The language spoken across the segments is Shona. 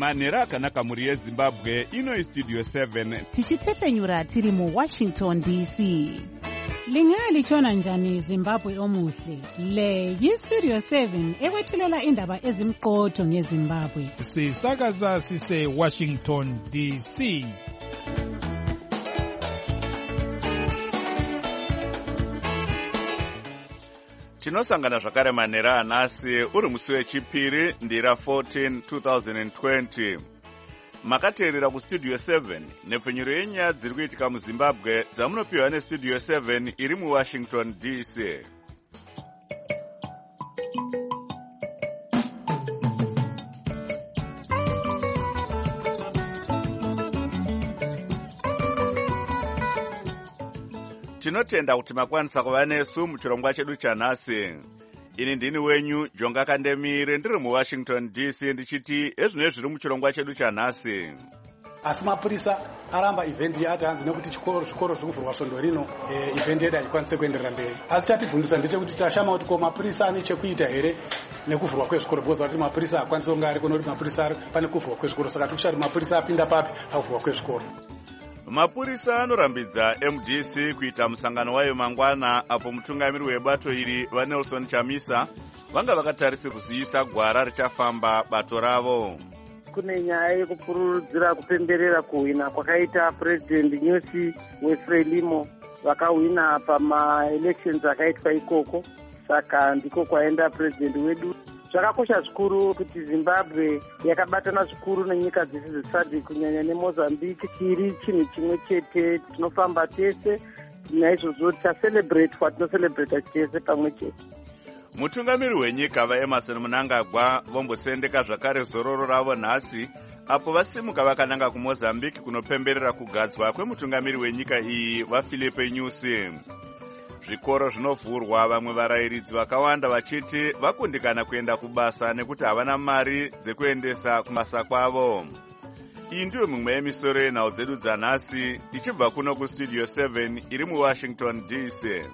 manhero akanaka mhuri yezimbabwe. Ino istudio 7 tichitefenyura tiri muWashington DC. Lingalitshona njani Zimbabwe omuhle? Le yistudio 7 ekwethulela indaba ezimqotho ngeZimbabwe. Sisakaza sise Washington DC. tinosangana zvakare manhero anhasi uri musi wechipiri ndira 14 2020. makateerera kustudio 7 nepfenyuro yenyaya dziri kuitika muzimbabwe dzamunopiwa nestudio 7 iri muwashington DC. tinotenda kuti makwanisa kuva nesu muchirongwa chedu chanhasi. ini ndini wenyu Jonga Kandemire ndiri muWashington DC ndichiti ezvino zviri muchirongwa chedu chanhasi. Asi mapurisa aramba event yati hanzi nekuti zvikoro zviri kuvhurwa svondo rino event yedu haikwanise kuenderera mberi. Asi chativhundisa ndechekuti tashama kuti ko mapurisa ane chekuita here nekuvhurwa kwezvikoro, bhoza kuti mapurisa hakwanisi kunge ari kuno kuti mapurisa pane kuvhurwa kwezvikoro, saka tikushari mapurisa apinda papi pakuvhurwa kwezvikoro. mapurisa anorambidza MDC kuita musangano wayo mangwana apo mutungamiri webato iri vaNelson Chamisa vanga vakatarisa kuzivisa gwara richafamba bato ravo. Kune nyaya yekupururudzira kupemberera kuhwina kwakaita President Nyusi weFrelimo vakahwina pama-elections akaitwa ikoko, saka ndiko kwaenda president wedu. Zvakakosha zvikuru kuti Zimbabwe yakabatana zvikuru nenyika dzese dzeSADC kunyanya neMozambique tiri chinhu chimwe chete, tinofamba tese naizvozvo taselebrate watinoselebratea tese pamwe chete. mutungamiri wenyika vaEmerson Mnangagwa vombosendeka zvakare zororo ravo nhasi apo vasimuka vakananga kuMozambique kunopemberera kugadzwa kwemutungamiri wenyika iyi vaPhilippe Nyusi. zvikoro zvinovhurwa, vamwe varayiridzi vakawanda vachiti vakundikana kuenda kubasa nekuti havana mari dzekuendesa kumasa kwavo. iyi ndiyo mimwe yemisoro yenhau dzedu dzanhasi ichibva kuno kustudio 7 iri muWashington DC.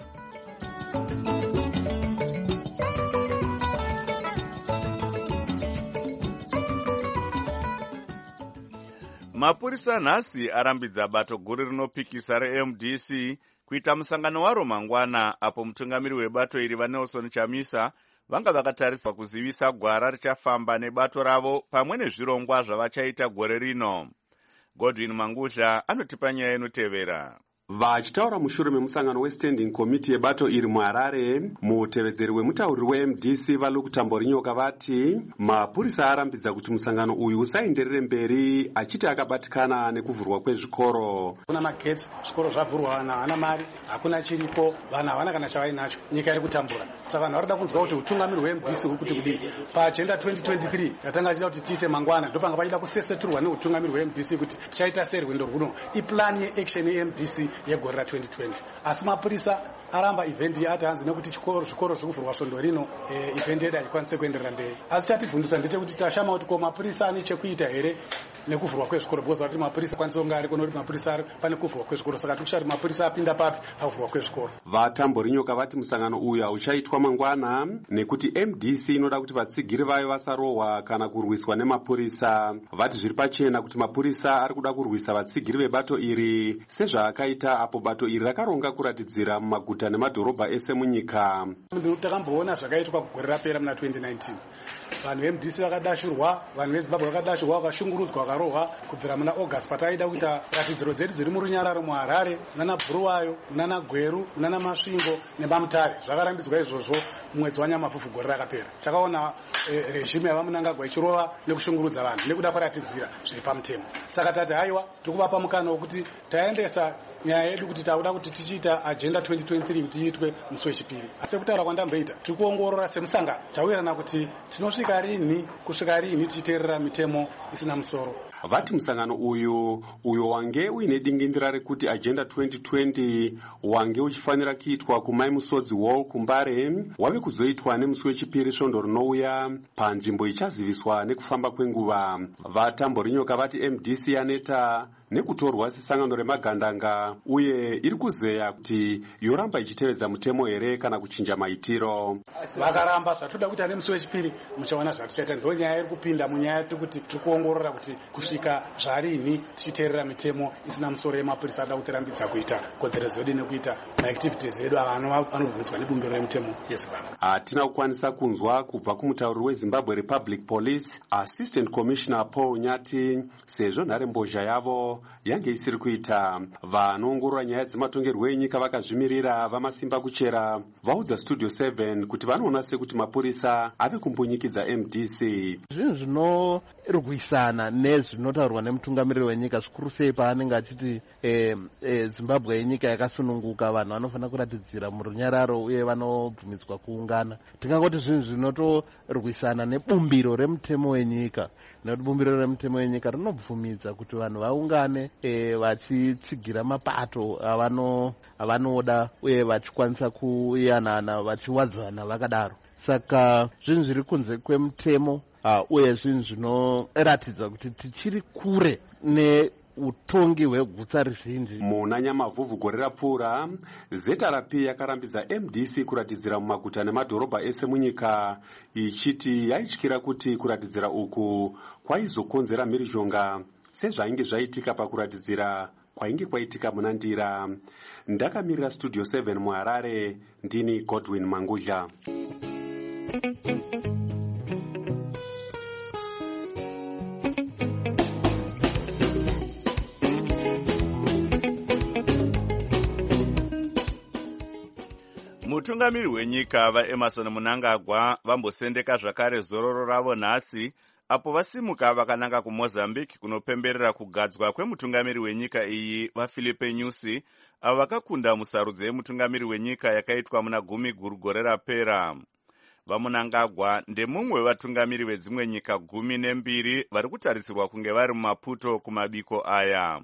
mapurisa nhasi arambidza bato guru rinopikisa reMDC kuita musangano waro mangwana apo mutungamiri webato iri vaNelson Chamisa vanga vakatariswa kuzivisa gwara richafamba nebato ravo pamwe nezvirongwa zvavachaita gore rino. Godwin Mangusha anotipa nyaya inotevera. Vachitaura mushure memusangano westanding committee yebato iri muHarare, mutevedzeri wemutauriri weMDC vaLuke Tamborinyoka vati mapurisa arambidza kuti musangano uyu usaenderere mberi, achiti akabatikana nekuvhurwa kwezvikoro. Kuna magetsi, zvikoro zvavhurwa, vanhu havana mari, hakuna chiripo, vanhu havana kana chavainacho, nyika iri kutambura. Saka vanhu varikuda kunzwa kuti utungamiri hweMDC uri kuti kudii. Paagenda 2023 yatanga achida kuti tiite mangwana, ndopanga pachida kuseseturwa neutungamiri hweMDC kuti tichaita sei rwendo rwuno. Iplan yeaction yeMDC yegore ra 2020. Asi mapurisa aramba event yati hanzi nekuti zvikoro zviri kuvhurwa svondo rino event yedu haikwanise kuenderera mberi. Asi chativhundisa ndechekuti tashama kuti ko mapurisa ane chekuita here nekuvhurwa kwezvikoro, bhoza kuti mapurisa akwanise kunge ari kuno kuti mapurisa pane kuvhurwa kwezvikoro, saka tikushari mapurisa apinda papi pakuvhurwa kwezvikoro. vaTamborinyoka vati musangano uyu hauchaitwa mangwana nekuti MDC inoda kuti vatsigiri vayo vasarohwa kana kurwiswa nemapurisa. Vati zviri pachena kuti mapurisa ari kuda kurwisa vatsigiri vebato iri sezvaakaita apo bato iri rakaronga kuratidzira mumaguta nemadhorobha ese munyika. Takamboona zvakaitwa kugore rapera muna 2019. Vanhu veMDC vakadashurwa, vanhu veZimbabwe vakadashurwa, vakashungurudzwa, vakarohwa kubvira muna August pataida kuita ratidziro dzedu dziri murunyararo muHarare, munana Bhuluwayo, munana Gweru, munana Masvingo neMamutare. Zvakarambidzwa izvozvo mumwedzi waNyamavhuvhu gore rakapera. Takaona regime yavaMnangagwa ichirova nekushungurudza vanhu nekuda kwaratidzira zviri pamutemo. Saka tati haiwa tikuvapa mukana wekuti taendesa nyaya yedu kuti tauda kuti tichiita agenda 2023 kuti iitwe musi wechipiri. Asi kutaura kwandamboita tiri kuongorora semusangano tawirana kuti tinosvika rini kusvika rini tichiteerera mitemo isina musoro. Vati musangano uyo wange uine dingindira rekuti agenda 2020 wange uchifanira kuitwa kuMai Musodzi Hall kuMbare wave kuzoitwa nemusi wechipiri svondo rinouya panzvimbo ichaziviswa nekufamba kwenguva. vaTamborinyoka vati MDC yaneta nekutorwa sesangano remagandanga uye iri kuzeya kuti yoramba ichitevedza mutemo here kana kuchinja maitiro. Vakaramba zvatoda kuita nemusi wechipiri muchaona zvatichaita. Ndo nyaya iri kupinda munyaya kuti tiri kuongorora kuti kusvika zvarini tichiteerera mitemo isina musoro yemapurisa ada kutirambidza kuita kodzeredzo yedu nekuita maactivities edu anovhuniswa nebumbiro remutemo yeZimbabwe. Hatina kukwanisa kunzwa kubva kumutauri weZimbabwe Republic Police Assistant Commissioner Paul Nyati sezvo nharembozha yavo yange isiri kuita. Vanoongorora nyaya dzematongerwo enyika vakazvimirira vamasimba kuchera vaudza Studio 7 kuti vanoona sekuti mapurisa ave kumbunyikidza MDC. Zvinhu zvinorwisana nezvinotaurwa nemutungamiriri wenyika zvikuru sei paanenge achiti Zimbabwe yenyika yakasununguka, vanhu vanofanira kuratidzira murunyararo uye vanobvumidzwa kuungana. Tingangoti zvinhu zvinotorwisana nebumbiro remutemo wenyika, nekuti bumbiro remutemo wenyika rinobvumidza kuti vanhu vaungane vachitsigira mapato avanoda uye vachikwanisa kuyanana vachiwadzana vakadaro. Saka zvinhu zviri kunze kwemutemo uye zvinhu zvinoratidza kuti tichiri kure neutongi hwegutsa rizhinji. Muna Nyamavhuvhu gore rapfuura, ZRP yakarambidza MDC kuratidzira mumaguta nemadhorobha ese munyika ichiti yaityira kuti kuratidzira uku kwaizokonzera mhirizhonga sezvainge zvaitika pakuratidzira kwainge kwaitika muna Ndira. Ndakamirira Studio 7 muHarare, ndini Godwin Mangudya. Mutungamiri wenyika vaEmerson Mnangagwa vambosendeka zvakare zororo ravo nhasi apo vasimuka vakananga kuMozambique kunopemberera kugadzwa kwemutungamiri wenyika iyi vaFilipe Nyusi avo vakakunda musarudzo yemutungamiri wenyika yakaitwa muna 10 gore rapera. VaMnangagwa ndemumwe wevatungamiri vedzimwe nyika 12 vari kutarisirwa kunge vari muMaputo kumabiko aya.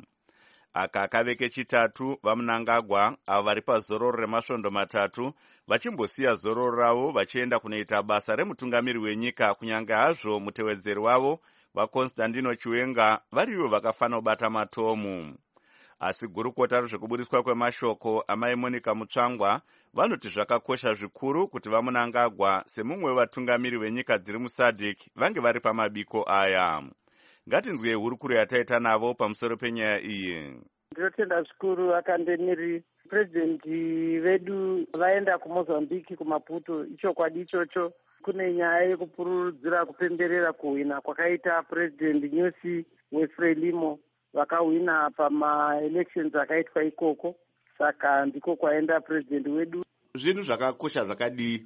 Aka kaveke chitatu vaMnangagwa avo vari pazororo remasvondo 3 vachimbosiya zororo ravo vachienda kunoita basa remutungamiri wenyika, kunyange hazvo mutevedzeri wavo vaConstantino Chiwenga varivo vakafanira kubata matomu. Asi gurukota rezvekubudiswa kwemashoko amai Monica Mutsvangwa vanoti zvakakosha zvikuru kuti vaMnangagwa semumwe wevatungamiri venyika dziri muSADC vange vari pamabiko aya. Ngatinzwe hurukuro yataita navo pamusoro penyaya iyi. Ndinotenda zvikuru vakandeniri purezidenti vedu vaenda kuMozambique kuMaputo. Ichokwadi ichocho. Kune nyaya yekupururudzira kupemberera kuhwina kwakaita purezidenti Nyusi weFrelimo vakahwina pamaelections akaitwa ikoko. Saka ndiko kwaenda purezidenti wedu. Zvinhu zvakakosha zvakadi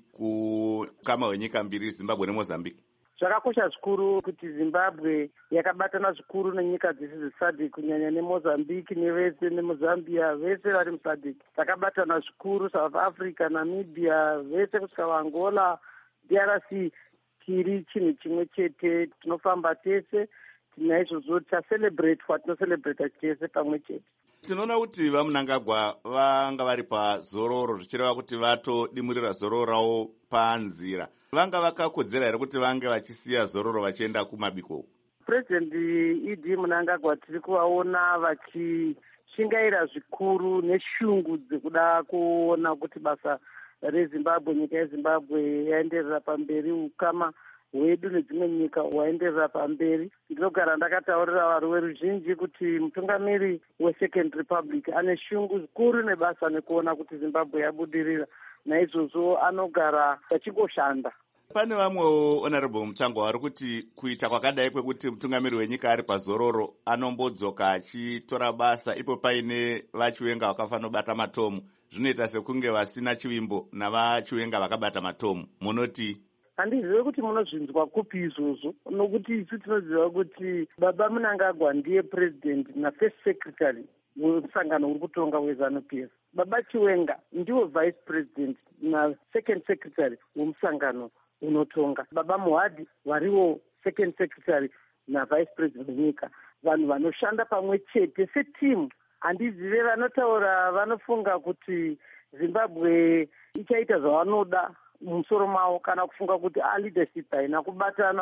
kukama wenyika mbiri Zimbabwe neMozambique. Zvakakosha zvikuru kuti Zimbabwe yakabatana zvikuru nenyika dzese dzeSADC, kunyanya neMozambique nevese neMozambia vese vari muSADC. Takabatana zvikuru South Africa, Namibia, vese kusvika Angola, DRC, tiri chinhu chimwe chete, tinofamba tese, naizvozvo tacelebrate watinoCelebrate tese pamwe chete. Tinoona kuti vaMnangagwa vanga vari pazororo zvichireva kuti vatodimurira zororo ravo panzira. Vanga vakakodzera here kuti vange vachisiya zororo vachienda kumabiko? Purezidenti ED Mnangagwa tiri kuvaona vachishingaira zvikuru neshungu dzekuda kuona kuti basa reZimbabwe, nyika yeZimbabwe yaenderera pamberi, ukama hwedu nedzimwe nyika hwaenderera pamberi. Ndinogara ndakataurira vari veruzhinji kuti mutungamiri weSecond Republic ane shungu zikuru nebasa nekuona kuti Zimbabwe yabudirira, naizvozvo anogara achingoshanda. Pane vamwewo Honorable Mutsvangwa vari kuti kuita kwakadai kwekuti mutungamiri wenyika ari pazororo anombodzoka achitora basa ipo paine vaChiwenga vakafanira kubata matomu, zvinoita sekunge vasina chivimbo navaChiwenga vakabata matomu. Munoti? Handizivi kuti munozvinzwa kupi izvozvo, nokuti isu tinoziva kuti baba Mnangagwa ndiye president na first secretary wemusangano uri kutonga weZANU-PF. Baba Chiwenga ndiwo vice president na second secretary wemusangano unotonga. Baba Muhadi variwo second secretary na vice president wenyika. Vanhu vanoshanda pamwe chete setimu. Handizive vanotaura vanofunga kuti Zimbabwe ichaita zvavanoda mumusoro mavo kana kufunga kuti leadership haina kubatana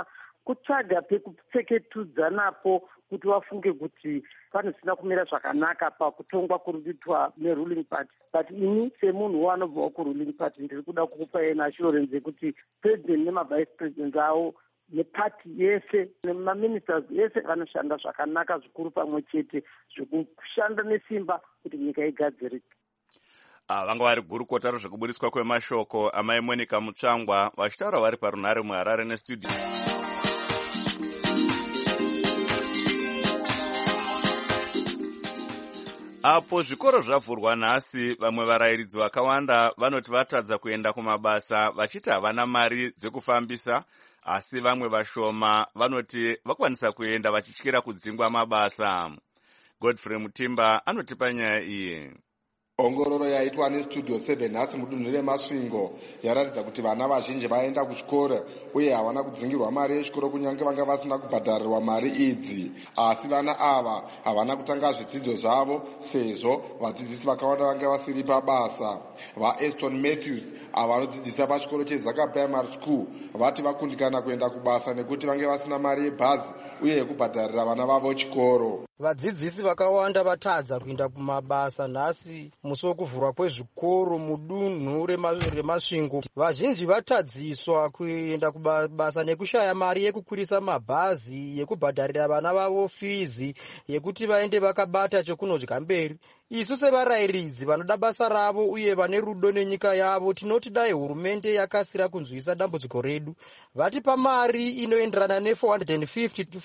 kutsvaga pekupfeketudza napo kuti vafunge kuti panosina kumira zvakanaka pakutongwa kuri kuitwa neruling party. But ini semunhu wanobvawo kuruling party ndiri kuda kukupai naassurance yekuti president nemavice president avo nepati yese nemaministers yese vanoshanda zvakanaka zvikuru pamwe chete zvekushanda nesimba kuti nyika igadzirike. Vanga vari gurukota rezvekuburiswa kwemashoko amai Monica Mutsvangwa vachitaura vari parunhare muHarare nestudio. Apo zvikoro zvavhurwa nhasi, vamwe varayiridzi vakawanda vanoti vatadza kuenda kumabasa vachiti havana mari dzekufambisa, asi vamwe vashoma vanoti vakwanisa kuenda vachityira kudzingwa mabasa. Godfrey Mutimba anotipa nyaya iyi. Ongororo yaitwa nestudio 7 nhasi mudunhu reMasvingo yaratidza kuti vana vazhinji vaenda kuchikoro uye havana kudzingirwa mari yechikoro kunyange vanga vasina kubhadharirwa mari idzi. Asi vana ava havana kutanga zvidzidzo zvavo sezvo vadzidzisi vakawanda vanga vasiri pabasa. VaEston Matthews ava vanodzidzisa pachikoro cheZaka Primary School vati vakundikana kuenda kubasa nekuti vange vasina mari yebhazi uye yekubhadharira vana vavo chikoro. Vadzidzisi vakawanda vatadza kuenda kumabasa nhasi musi wekuvhurwa kwezvikoro mudunhu reMasvingo. Vazhinji vatadziswa kuenda kubasa nekushaya mari yekukwirisa mabhazi, yekubhadharira vana vavo fizi, yekuti vaende vakabata chokunodya mberi. Isu sevarayiridzi vanoda basa ravo uye vane rudo nenyika yavo tinoti dai hurumende yakasira kunzwisa dambudziko redu. Vatipa mari inoenderana ne$450 to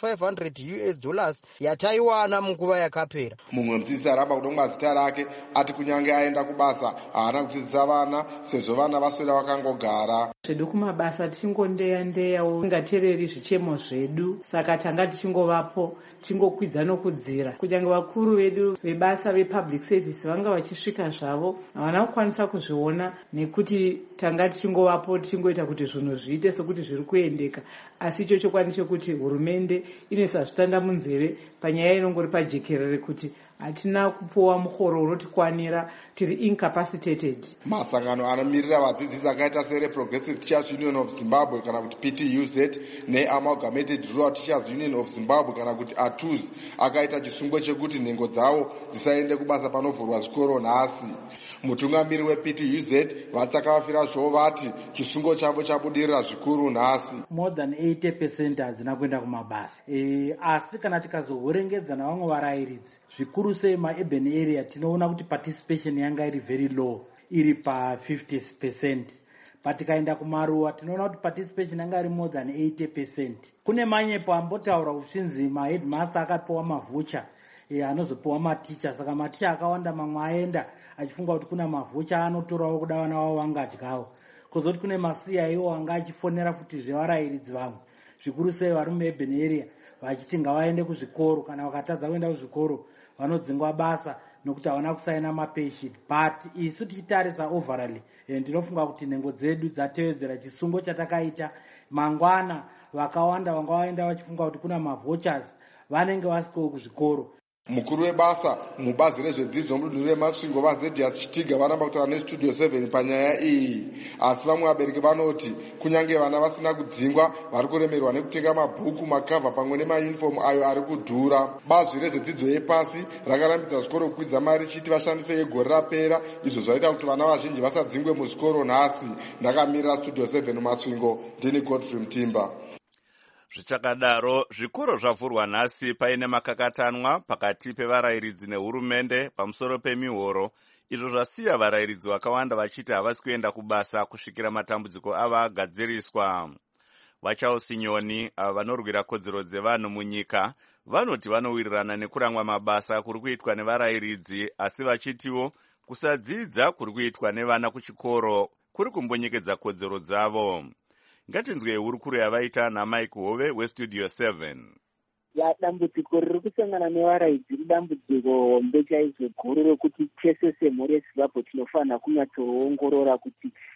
$500 yataiwana munguva yakapera. Mumwe mudzidzisi aramba kudongwa zita rake ati kunyange aenda kubasa haana kudzidzisa vana sezvo vana vaswera vakangogara. Zvedu kumabasa tichingondeya-ndeyawo tingateereri zvichemo zvedu, saka tanga tichingovapo tingokwidza nokudzira. Kunyange vakuru vedu vebasa vepublic service vanga vachisvika zvavo havana kukwanisa kuzviona nekuti tanga tichingovapo tichingoita kuti zvinhu zviite sekuti zviri kuendeka. Asi icho chokwadi chokuti hurumende inoisa zvitanda munzeve panyaya inongori pajekerere kuti hatina kupuwa muhoro unotikwanira, tiri incapacitated. Masangano anomirira vadzidzisi akaita seReprogressive Teachers Union of Zimbabwe kana kuti PTUZ neAmalgamated Rural Teachers Union of Zimbabwe kana kuti ATUZ akaita chisungo chekuti nhengo dzavo dzisaende kubasa panovhurwa zvikoro nhasi. Mutungamiri wePTUZ vati akavafira zvovo vati chisungo chavo chabudirira zvikuru nhasi. More than 80% hadzina kuenda kumabasa. Asi kana tikazohorengedza navamwe varayiridzi zvikuru sei maurban area tinoona kuti participation yanga iri very low, iri pa 50%. But tikaenda kumaruwa tinoona kuti participation yanga iri more than 80%. Kune manyepo ambotaura uchinzi maheadmaster akapiwa mavoucher anozopiwa maticha, saka maticha akawanda mamwe aenda achifunga kuti kuna mavoucher anotorawo kuda vana vavo vangadyawo. Kozoti kune maCIO anga achifonera futi zvevarayiridzi vamwe zvikuru sei vari muurban area vachiti ngavaende kuzvikoro, kana vakatadza kuenda kuzvikoro vanodzingwa basa nokuti havana kusaina mapayslip. But isu tichitarisa overall ndinofunga kuti nhengo dzedu dzatevedzera chisungo chatakaita. Mangwana vakawanda vanga vaenda vachifunga kuti kuna mavouchers vanenge vasikowo kuzvikoro. Mukuru webasa mubazi rezvedzidzo mudunhu reMasvingo vaZedias Chitiga varamba kutaura nestudio 7 panyaya iyi. Asi vamwe vabereki vanoti kunyange vana vasina kudzingwa vari kuremerwa nekutenga mabhuku, makavha pamwe nemayunifomu ayo ari kudhura. Bazi rezvedzidzo yepasi rakarambidza zvikoro kukwidza mari richiti vashandise yegore rapera, izvo zvaita kuti vana vazhinji vasadzingwe muzvikoro nhasi. Ndakamirira studio 7 Masvingo, ndini Godfrey Mutimba. Zvichakadaro, zvikoro zvavhurwa nhasi paine makakatanwa pakati pevarayiridzi nehurumende pamusoro pemihoro, izvo zvasiya varayiridzi vakawanda vachiti havasi kuenda kubasa kusvikira matambudziko avo agadziriswa. Vachaosi Nyoni, ava vanorwira kodzero dzevanhu munyika, vanoti vanowirirana nekuramwa mabasa kuri kuitwa nevarayiridzi, asi vachitiwo kusadzidza kuri kuitwa nevana kuchikoro kuri kumbonyekedza kodzero dzavo. Ngatinzwe hurukuru yavaita naMike Hove westudio 7. Dambudziko riri kusangana nevarayiridzi idambudziko hombe chaizvo guru rokuti tese semhuri yeZimbabwe tinofanira kunyatsoongorora kuti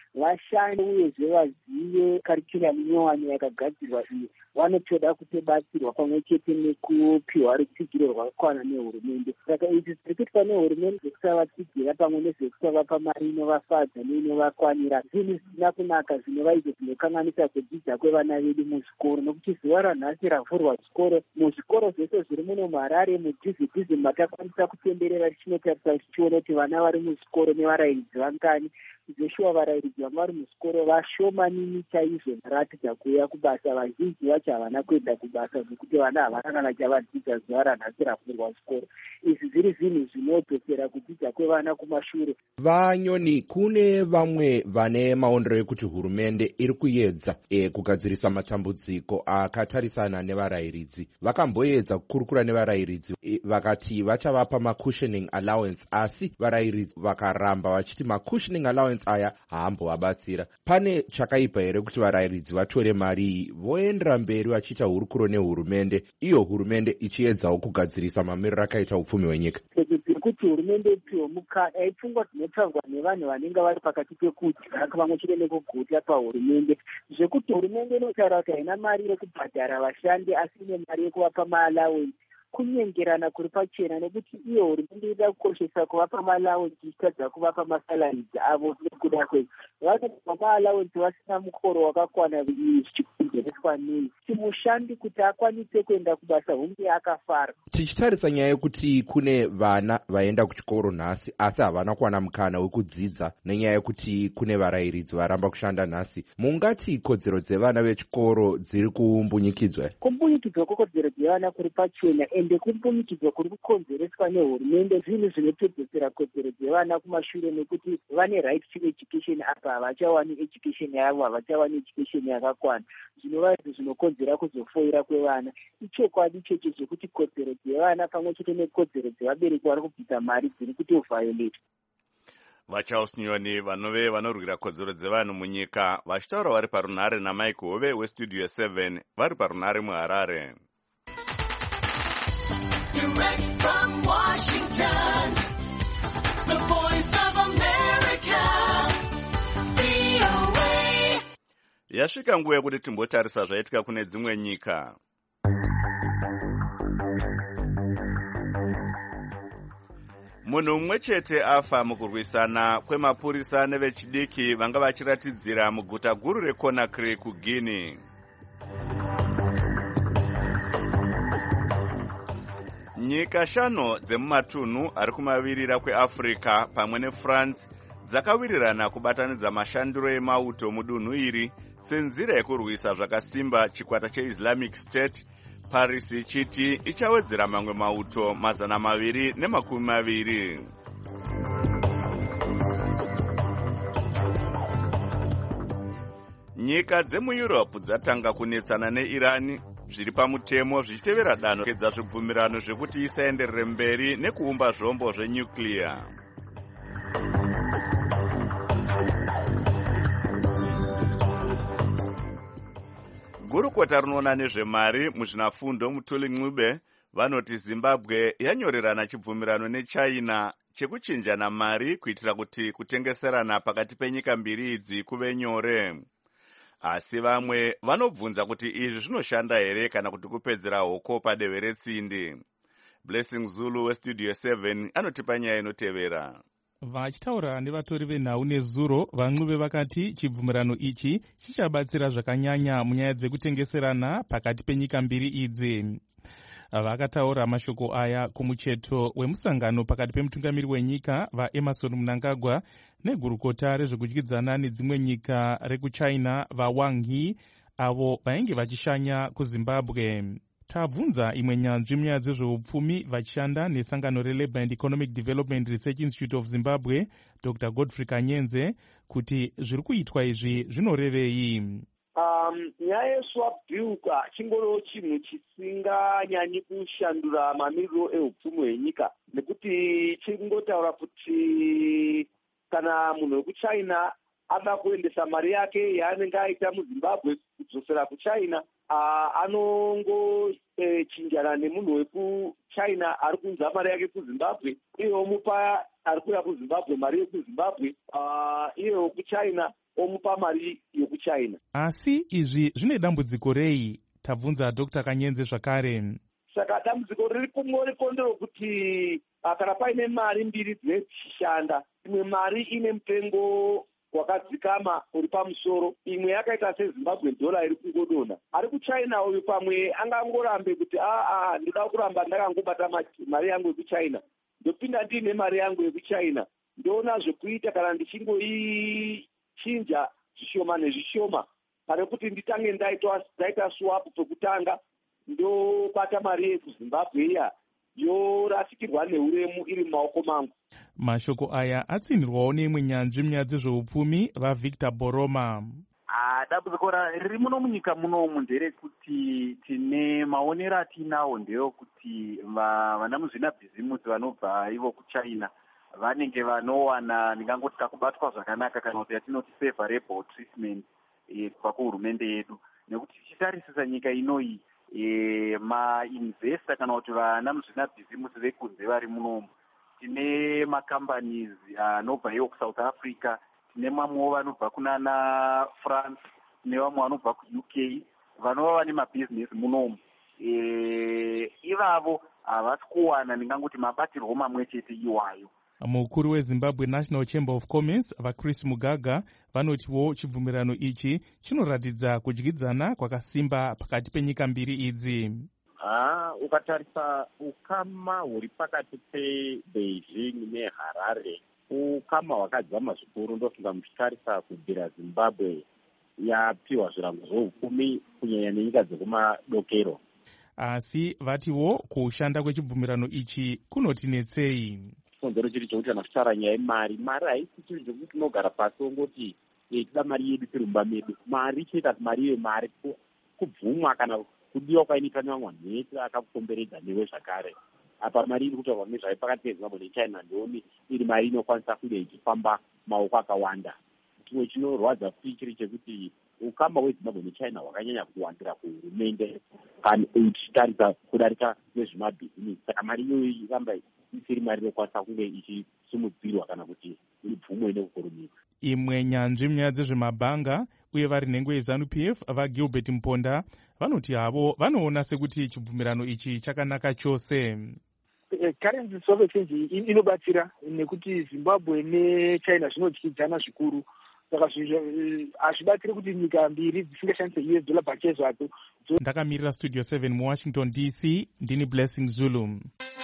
vashande uyezve vazive karikiramu nyowani yakagadzirwa iyi vanotoda kutobatsirwa pamwe chete nekupiwa rutsigiro rwakakwana nehurumende. Saka izvi zviri kuitwa nehurumende zvekusavatsigirira pamwe nezvekusavapa mari inovafadza neinovakwanira zvinhu zvisina kunaka zvinova izvo zvinokanganisa kudzidza kwevana vedu muzvikoro, nokuti zuva ranhasi ravhurwa zvikoro muzvikoro zvese zviri muno muHarare mudhizidhizi matakwanisa kutenderera tichinotarisa tichiona kuti vana vari muzvikoro nevarairidzi vangani. Zveshuwa varairidzi vanga vari muzvikoro vashomanini chaizvo varatidza kuuya kubasa, vazhinji vacho havana kuenda kubasa zvekuti vana havana kana chavadzidza zuva ranhasi ravhurwa zvikoro. Izvi zviri zvinhu zvinodzosera kudzidza kwevana kumashure. Vanyoni, kune vamwe vane maondero ekuti hurumende iri kuedza kugadzirisa matambudziko akatarisana nevarairidzi. Vakamboedza kukurukura nevarairidzi vakati vachavapa macushioning allowance, asi varairidzi vakaramba vachiti macushioning allowance aya haambovabatsira. Pane chakaipa here kuti varairidzi vatore mari iyi voendera mberi vachiita hurukuro nehurumende, iyo hurumende ichiedzawo kugadzirisa mamiriro akaita upfumi hwenyika? Kuti hurumende ipiwe mukana ipfungwa dzinotangwa nevanhu vanenge vari pakati pekudya pamwe chete nekuguta pahurumende, zvekuti hurumende inotaura kuti haina mari yekubhadhara vashandi asi ine mari yekuvapa maallowance, kunyengerana kuri pachena, nekuti iyo hurumende ida kukoshesa kuvapa maallowance ichitadza kuvapa masalaries avo nekuda kwezvo. Vanopa maallowance vasina mukoro wakakwana zvichikonzereswa nei? Mushandi kuti akwanise kuenda kubasa hunge akafara. Tichitarisa nyaya yekuti kune vana vaenda kuchikoro nhasi asi havana kuwana mukana wekudzidza nenyaya yekuti kune varairidzi varamba kushanda nhasi, mungati kodzero dzevana vechikoro dziri kumbunyikidzwa? Kumbunyikidzwa kwekodzero dzevana kuri pachena, ende kumbunyikidzwa kuri kukonzereswa nehurumende, zvinhu zvinotedzesera kodzero dzevana kumashure, nekuti vane right to education apa havachawani education yavo, havachawani education yakakwana, zvinova izvo zvinokonzera kuzofoira kwevana. Ichokwadi ichocho zvekuti kodzero dzevana pamwe chete nekodzero dzevabereki vari kubvisa mari dziri kutovhayoleta. vaCharles Nyoni vanove vanorwira kodzero dzevanhu munyika vachitaura vari parunhare naMike Hove westudio 7 vari parunhare muHarare. Direct from Washington, the voice of America, VOA. Yasvika nguva yekuti timbotarisa zvaitika kune dzimwe nyika. Munhu mumwe chete afa mukurwisana kwemapurisa nevechidiki vanga vachiratidzira muguta guru reConakry kuGuinea. Nyika shanu dzemumatunhu ari kumavirira kweAfrica pamwe neFrance dzakawirirana kubatanidza mashandiro emauto mudunhu iri senzira yekurwisa zvakasimba chikwata cheIslamic State, Paris ichiti ichawedzera mamwe mauto 220. Nyika dzemuEurope dzatanga kunetsana neIran zviri pamutemo zvichitevera danho kedza zvibvumirano zvekuti isaenderere mberi nekuumba zvombo zvenyuclear. Gurukota rinoona nezvemari muzvinafundo Mutuli Ncube vanoti Zimbabwe yanyorerana chibvumirano neChina chekuchinjana mari kuitira kuti kutengeserana pakati penyika mbiri idzi kuve nyore. Asi vamwe vanobvunza kuti izvi zvinoshanda here kana kuti kupedzera hoko padehwe retsindi. Blessing Zulu westudio 7 anotipa nyaya inotevera. Vachitaura nevatori venhau nezuro, vaNcube vakati chibvumirano ichi chichabatsira zvakanyanya munyaya dzekutengeserana pakati penyika mbiri idzi. Vakataura mashoko aya kumucheto wemusangano pakati pemutungamiri wenyika vaEmerson Mnangagwa negurukota rezvekudyidzana nedzimwe nyika rekuChina vaWang Yi, avo vainge vachishanya kuZimbabwe. Tabvunza imwe nyanzvi munyaya dzezveupfumi vachishanda nesangano reLabour and Economic Development Research Institute of Zimbabwe, Dr. Godfrey Kanyenze, kuti zviri kuitwa izvi zvinorevei. Nyaya yeswap deal chingoro chinhu chisinganyanyi kushandura mamiriro eupfumi hwenyika, nekuti chingotaura kuti kana munhu wekuChina ada kuendesa mari yake yaanenge aita muZimbabwe kudzosera kuChina, anongochinjana nemunhu wekuChina ari kunza mari yake kuZimbabwe, iye omupa ari kuya kuZimbabwe mari yekuZimbabwe, iye wekuChina omupa mari yokuchina. Asi izvi zvine dambudziko rei? Tabvunza Dr. Kanyenze zvakare. Saka dambudziko riri kumoriko nderokuti kana paine mari mbiri dzinoshanda, imwe mari ine mutengo wakadzikama uri pamusoro, imwe yakaita seZimbabwe dollar iri kungodonha. Ari kuchina uyu pamwe angangorambe kuti ndoda kuramba ndakangobata mari yangu yekuchina, ndopinda ndiine mari yangu yekuchina, ndoona zvekuita kana ndichingoichinja zvishoma nezvishoma, pane kuti nditange ndaita swap pekutanga, ndobata mari yekuZimbabwe iya yorasikirwa neuremu iri mumaoko mangu. Mashoko aya atsinirwawo neimwe nyanzvi munyaya dzezveupfumi vaVictor Boroma. Dambudziko riri muno munyika munomu nderekuti tine maonero atinawo ndeyokuti vana muzvinabhizimusi vanobva ivo kuchina vanenge vanowana ndingangoti kakubatwa zvakanaka kana kuti yatinoti favorable treatment kubva kuhurumende yedu, nekuti tichitarisisa nyika inoyi mainvesta kana kuti vana muzvinabhizimusi vekunze vari munomu, tine macompanies anobva iwo kuSouth Africa, tine mamwewo vanobva kunana France, tine vamwe vanobva kuUK vanova vane mabhizinesi munomu. Ivavo havasi kuwana ndingangoti mabatirwo mamwe chete iwayo. Mukuru weZimbabwe National Chamber of Commerce vaChris Mugaga vanotiwo chibvumirano ichi chinoratidza kudyidzana kwakasimba pakati penyika mbiri idzi. Ukatarisa ukama huri pakati peBeijing neHarare, ukama hwakadzama zvikuru. Ndofunga muchitarisa kubvira Zimbabwe yapiwa zvirango zveupfumi kunyanya nenyika dzekumadokero. Asi vatiwo kushanda kwechibvumirano ichi kunotinetsei. Chikonzero chiri chokuti kana kutaura nyaya yemari, mari haisi chiri chokuti tinogara pasi ongoti tida mari yedu tirumba medu. Mari chinoita kuti mari ive mari, kubvumwa kana kudiwa kwainoita nevamwe nhete akakukomberedza newe zvakare. Apa mari iri kutaurwa nezvayo pakati peZimbabwe neChina ndoni iri mari inokwanisa kunge ichifamba maoko akawanda. Chimwe chinorwadza futi chiri chekuti ukama hweZimbabwe neChina hwakanyanya kuwandira kuhurumende kana uchitarisa kudarika nezvemabhizinesi. Saka mari iyoyo iramba isiri mari inokwanisa kunge ichisimudzirwa kana kuti ibvumwe nekukurumidza. Imwe nyanzvi munyaya dzezvemabhanga uye vari nhengo yeZANU-PF vaGilbert Mponda vanoti havo vanoona sekuti chibvumirano ichi chakanaka chose. Currency swap exchange inobatsira nekuti Zimbabwe neChina zvinodyidzana zvikuru, saka hazvibatsiri kuti nyika mbiri dzisingashandise US dollar pachezvo hapo. Ndakamirira Studio 7 muWashington DC, ndini Blessing Zulu.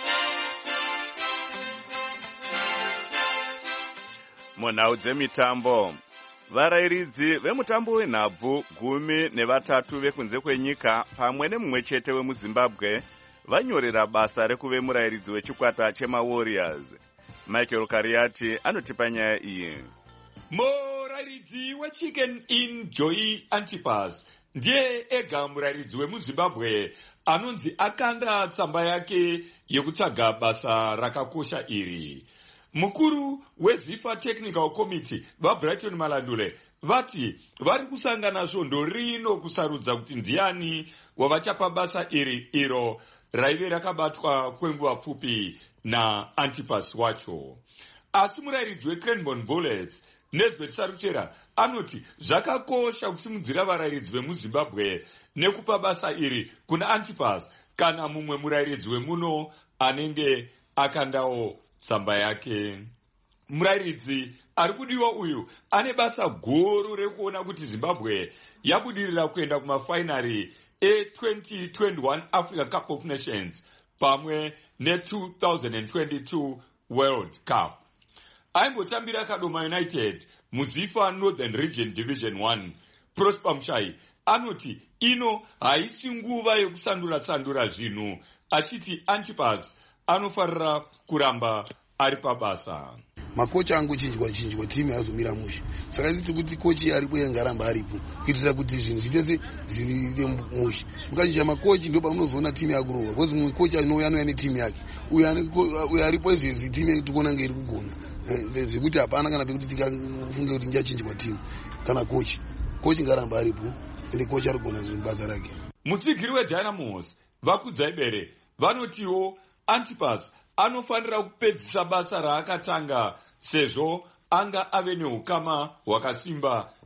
Munhau dzemitambo, varairidzi vemutambo wenhabvu 13 vekunze kwenyika pamwe nemumwe chete wemuZimbabwe vanyorera basa rekuve murairidzi wechikwata chemaWarriors. Michael Kariati anotipa nyaya iyi. Murairidzi weChicken Inn Joy Antipas ndiye ega murairidzi wemuZimbabwe anonzi akanda tsamba yake yekutsvaga basa rakakosha iri. Mukuru weZIFA Technical Committee vaBrighton Malandule vati vari kusangana svondo rino kusarudza kuti ndiani wavachapa basa iro raive rakabatwa kwenguva pfupi naAntipas wacho. Asi murairidzi weCranbourne Bullets Nesbeth Saruchera anoti zvakakosha kusimudzira varairidzi vemuZimbabwe nekupa basa iri kuna Antipas kana mumwe murairidzi wemuno anenge akandawo tsamba yake. Murairidzi ari kudiwa uyu ane basa guru rekuona kuti Zimbabwe yabudirira kuenda kumafainari e2021 Africa Cup of Nations pamwe ne2022 World Cup. Aimbotambira Kadoma United muZIFA Northern Region Division 1. Prosper Mshai anoti ino haisi nguva yekusandura zvinhu, achiti Antipas anofarira kuramba ari pabasa. Makocha angu chinjwa timu yazomira mushe, saka iti kuti kochi aripo yangaramba aripo kuitira kuti zvinhu zvitese zviite mushe. Mukachinja makochi ndo pamunozoona timu yakurohwa, because mumwe kochi anouya netimu yake, uyo aripo izvezvi timu yedu tikuona ngeri kugona zvekuti hapana kana pekuti tikafunge kuti njachinjwa timu kana kochi ngaramba aripo ende kochi arigona basa rake. Mutsigiri weDynamos vaKudzaibere vanotiwo Antipas anofanira kupedzisa basa raakatanga sezvo anga ave neukama hwakasimba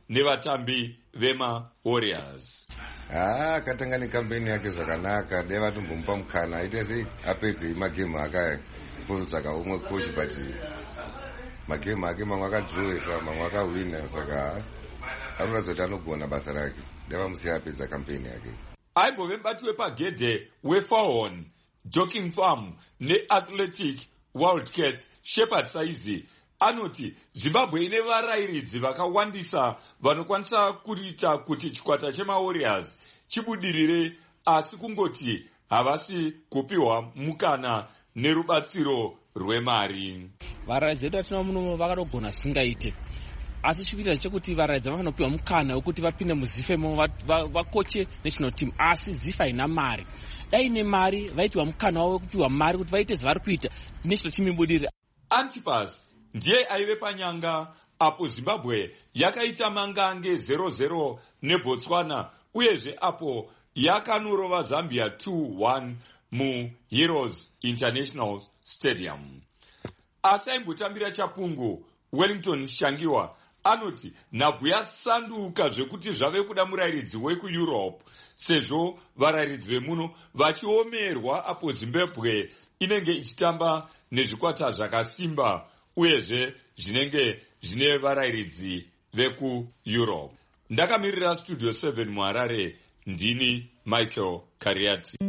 nevatambi vemawarriors. Akatanga nekampeni yake zvakanaka, dai vatombomupa mukana aite sei apedze magemu ake kuzotsvaka umwe kochi, but magemu ake mamwe akadhurowesa mamwe akahwina, saka anoratidza kuti anogona basa rake, dai vamusiya apedza kampeni yake. Aimbove mubati wepagedhe weFawn Joking Farm neAthletic Wildcats Shepherd Saizi anoti Zimbabwe ine varairidzi vakawandisa vanokwanisa kuita kuti chikwata chemawarriors chibudirire, asi kungoti havasi kupiwa mukana nerubatsiro rwemari. Varairidzi vedu vatina muno vakatogona singaite, asi chikuita chekuti varairidzi vanopiwa mukana wekuti vapinde muzifemo vakoche national team, asi zifa haina mari. Dai nemari vaipiwa mukana wavo wekupiwa mari kuti vaite zvavari kuita national team ibudirire. Antipas ndiye aive panyanga apo Zimbabwe yakaita mangange 0-0 neBotswana, uyezve apo yakanorova Zambia 2-1 muHeroes International Stadium. Asi aimbotambira chapungu Wellington Shangiwa anoti nhabvu yasanduka zvekuti zvave kuda murairidzi wekuEurope, sezvo varairidzi vemuno vachiomerwa apo Zimbabwe inenge ichitamba nezvikwata zvakasimba uyezve zvinenge zvine varairidzi vekuEurope. Ndakamirira Studio 7 muHarare, ndini Michael Kariati.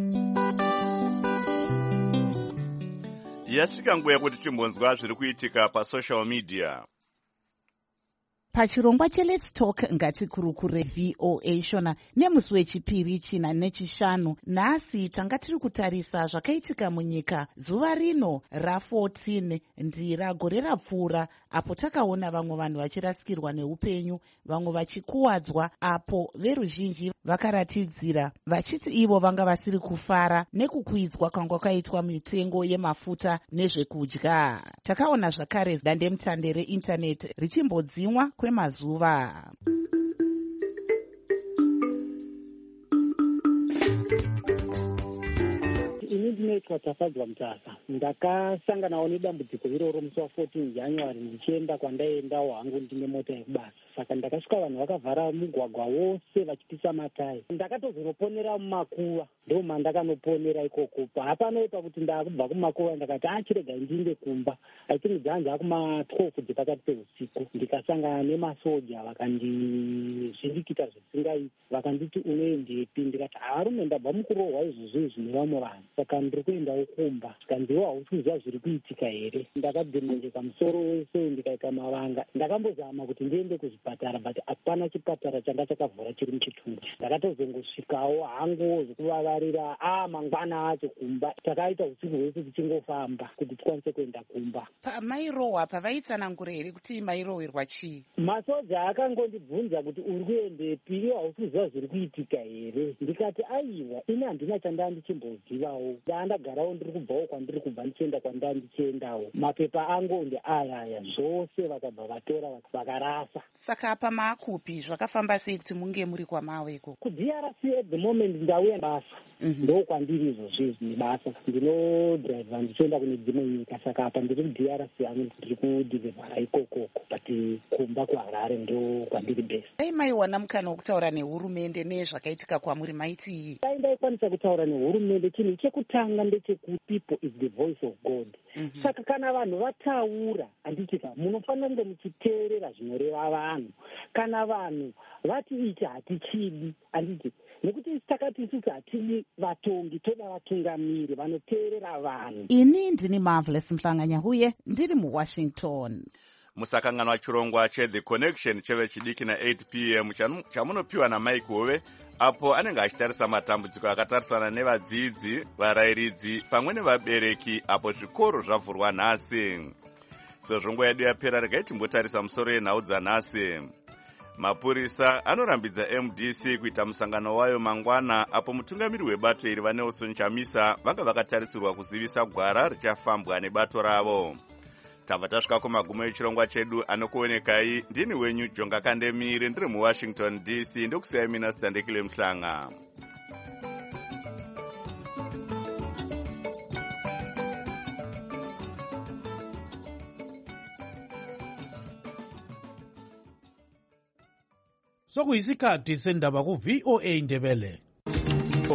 Yasvika nguva yekuti timbonzwa zviri kuitika pasocial media. Pachirongwa cheLet's Talk ngatikurukure VOA shona nemusi wechipiri china nechishanu. Nhasi tanga tiri kutarisa zvakaitika munyika zuva rino ra14 ndira gore rapfuura, apo takaona vamwe vanhu vachirasikirwa neupenyu, vamwe vachikuwadzwa, apo veruzhinji vakaratidzira vachiti ivo vanga vasiri kufara nekukwidzwa kwanga kwaitwa mitengo yemafuta nezvekudya. Takaona zvakare dandemutande reindaneti richimbodzimwa kwemazuva. Ini ndinoitwa Tafadzwa Mutasa. Ndakasanganawo nedambudziko iroro musi wa14 January ndichienda kwandaiendawo hangu ndine mota yekubasa. Saka ndakasvika vanhu vakavhara mugwagwa wose vachipisa matayi. Ndakatozonoponera mumakuva, ndo mandakanoponera ikoko. Hapano pakuti ndakubva kumakuva ndakati chirega ndiende kumba. I think dzanza kuma12 dzepakati peusiku. Ndikasangana nemasoja vakandizvindikita zvisingaiti. Vakanditi unoendepi? Ndikati harume ndabva mukurohwa izvozvo zvine vamwe vanhu. Saka ndiri kuendawo kumba. Ndiwo hausi kuziva zviri kuitika here. Ndakadhemendeka musoro wese ndikaita mavanga. Ndakambozama kuti ndiende kuzvipatara, but hapana chipatara changa chakavhura chiri muchitunja. Ndakatozongosvikawo hangu zvekuvavarira mangwana acho kumba. Takaita usiku hwese tichingofamba kuti tikwanise kuenda kumba. Pamairohwa pavaitsanangura here kuti mairohwerwa chii? Masoja akangondibvunza kuti uri kuendepi, iwo hausi kuziva zviri kuitika here. Ndikati aiwa, ini handina chandaa ndichimbozivawo. Ndandagarawo ndiri kubvawo kwandiri kubva ndichienda kwandanga ndichiendawo. Mapepa angu aya zvose vakabva vatora vakarasa. Saka apa maakupi? Zvakafamba sei kuti munge muri kwamaweko? KuDRC at the moment ndauya basa. Ndo kwandiri izvozvo nebasa. Ndinodhiraivha ndichienda kune dzimwe nyika, saka apa ndiri kuDRC hangu ndiri kudhivhara ikoko. But kumba kuHarare ndo kwandiri best. Dai maiwana mukana wokutaura nehurumende nezvakaitika kwamuri maiti? Dai ndaikwanisa kutaura nehurumende, chinhu chekutanga ndechekuti people is the voice of God. Saka kana vanhu vataura, handitika munofanira kunge muchiteerera zvinoreva vanhu. Kana vanhu vati ichi hatichidi, handiti nekuti takati isusu hatidi vatongi, toda vatungamiri vanoteerera vanhu. Ini ndini Marvelous Mhlanga-Nyahuye ndiri muWashington. Musakanganwa chirongwa cheThe Connection cheve chidiki na 8 p.m. chamunopiwa naMike Hove, apo anenge achitarisa matambudziko akatarisana nevadzidzi, varairidzi pamwe nevabereki apo zvikoro zvavhurwa nhasi. Sezvo nguva yedu yapera, regai timbotarisa musoro yenhau dzanhasi. Mapurisa anorambidza MDC kuita musangano wayo mangwana, apo mutungamiri webato iri vaNelson Chamisa vanga vakatarisirwa kuzivisa gwara richafambwa nebato ravo. Tabva tasvika kumagumo echirongwa chedu. Anokuonekai ndini wenyu Jonga Kandemire, ndiri muWashington DC. Ndokusiyai mina Standekile Mhlanga. sokuyisikhathi sendaba ku-VOA Ndebele.